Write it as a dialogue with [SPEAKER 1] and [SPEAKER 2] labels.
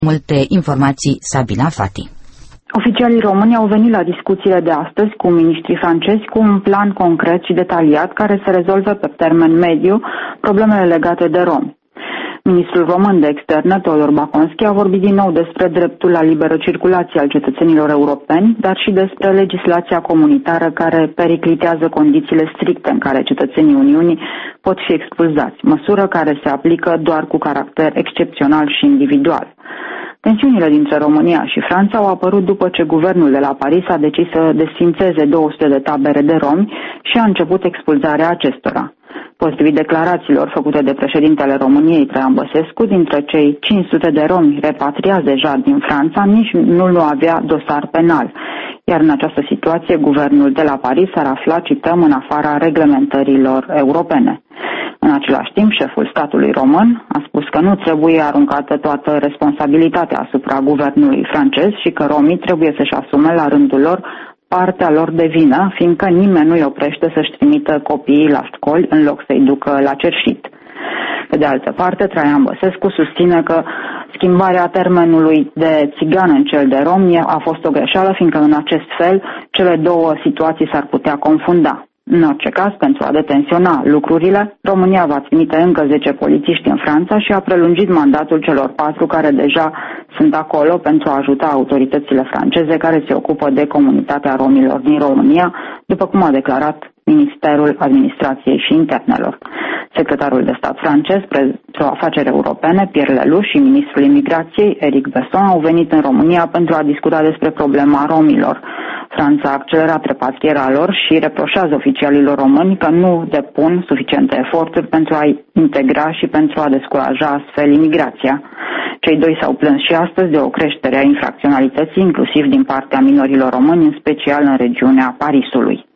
[SPEAKER 1] Multe informații, Sabina Fati.
[SPEAKER 2] Oficialii români au venit la discuțiile de astăzi cu miniștrii francezi cu un plan concret și detaliat care să rezolve pe termen mediu problemele legate de romi. Ministrul român de externe, Teodor Baconski, a vorbit din nou despre dreptul la liberă circulație al cetățenilor europeni, dar și despre legislația comunitară care periclitează condițiile stricte în care cetățenii Uniunii pot fi expulzați, măsură care se aplică doar cu caracter excepțional și individual. Tensiunile dintre România și Franța au apărut după ce guvernul de la Paris a decis să desființeze 200 de tabere de romi și a început expulzarea acestora. Potrivit declarațiilor făcute de președintele României, Traian Băsescu, dintre cei 500 de romi repatriați deja din Franța, nici nu avea dosar penal. Iar în această situație, guvernul de la Paris s-ar afla, cităm, în afara reglementărilor europene. În același timp, șeful statului român a spus că nu trebuie aruncată toată responsabilitatea asupra guvernului francez și că romii trebuie să-și asume la rândul lor partea lor de vină, fiindcă nimeni nu îi oprește să-și trimită copiii la școli în loc să-i ducă la cerșit. Pe de altă parte, Traian Băsescu susține că schimbarea termenului de țigan în cel de rom a fost o greșeală, fiindcă în acest fel cele două situații s-ar putea confunda. În orice caz, pentru a detensiona lucrurile, România va trimite încă 10 polițiști în Franța și a prelungit mandatul celor 4 care deja sunt acolo pentru a ajuta autoritățile franceze care se ocupă de comunitatea romilor din România, după cum a declarat Ministerul Administrației și Internelor. Secretarul de stat francez pentru afaceri europene, Pierre Lelouch, și ministrul imigrației, Eric Besson, au venit în România pentru a discuta despre problema romilor. Franța a accelerat repatrierea lor și reproșează oficialilor români că nu depun suficiente eforturi pentru a-i integra și pentru a descuraja astfel imigrația. Cei doi s-au plâns și astăzi de o creștere a infracționalității, inclusiv din partea minorilor români, în special în regiunea Parisului.